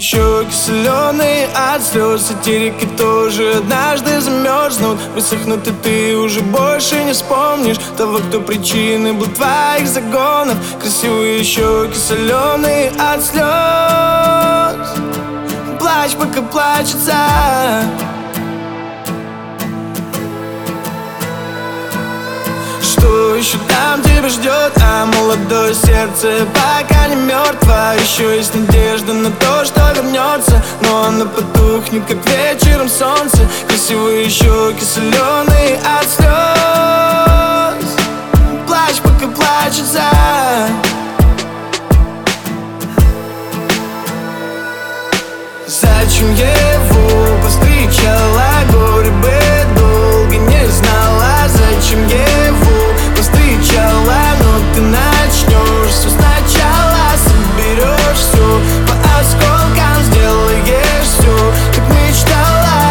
щеки соленые от слез. Сатирики тоже однажды замерзнут, высохнут, и ты уже больше не вспомнишь того, кто причиной был твоих загонов. Красивые щеки соленые от слез. Плачь, пока плачется. Что еще там тебя ждет? А молодое сердце пока не мертво. Еще есть надежда на то, что вернется, но оно потухнет, как вечером солнце. Красивые щеки соленые от слез. Плачь, пока плачется. Зачем его повстречала? Горе бы долго не знала. Зачем его повстречала? Но ты начнешь все сначала. Соберешь все по осколкам, сделаешь все, как мечтала.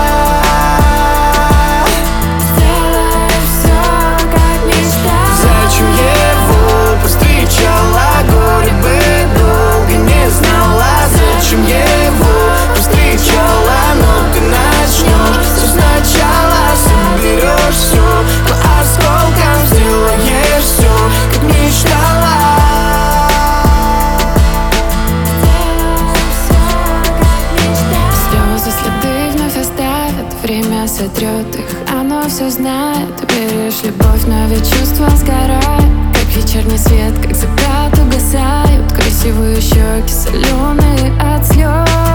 Сделаешь все, как мечтала. Зачем его повстречала? Горе бы долго не знала. Зачем его повстречала? Но ты начнешь все сначала. Соберешь все по осколкам, сделаешь все, как мечтала. Слезы следы вновь оставят, время сотрет их, оно все знает. Веришь, любовь, но ведь чувства сгорают, как вечерний свет, как закат угасают. Красивые щеки соленые от слез.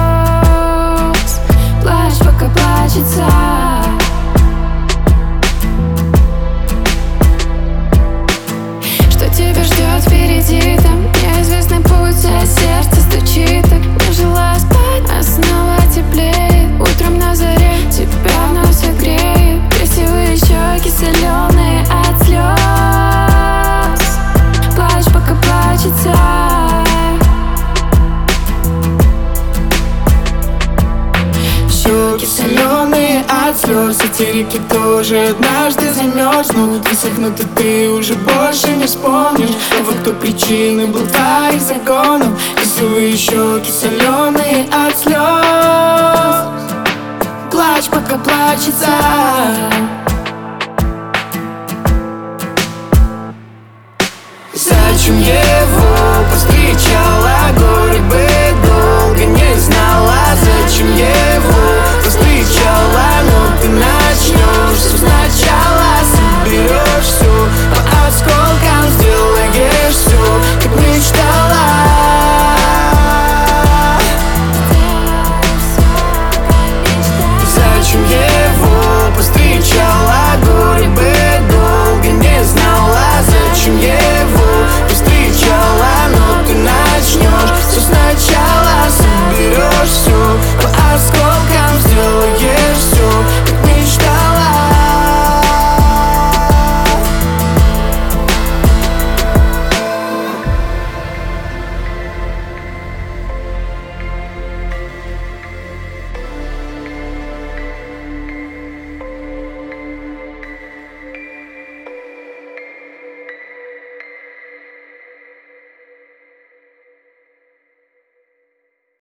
Плачь, пока плачется. Что тебя ждет впереди, там неизвестный путь, а сердце стучит, так не желая спать, а снова теплеет. Утром на заре тебя вновь согреет. Красивые щеки соленые от слез. Плачь, пока плачется. Щеки соленые от слез. Сатирики тоже однажды замерзнут, высохнут, и ты уже больше не вспомнишь того, кто причиной был твоих загонов. Красивые щеки соленые от слез. Плачь, пока плачется. Зачем